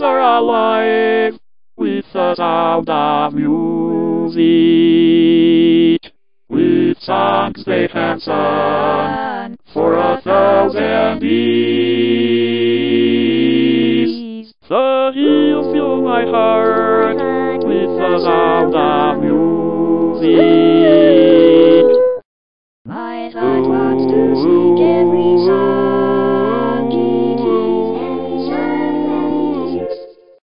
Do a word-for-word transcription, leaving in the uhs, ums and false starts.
are alive with the sound of music, with songs they have sung for a thousand years. The hills fill my heart with the sound of music. My heart wants to sing every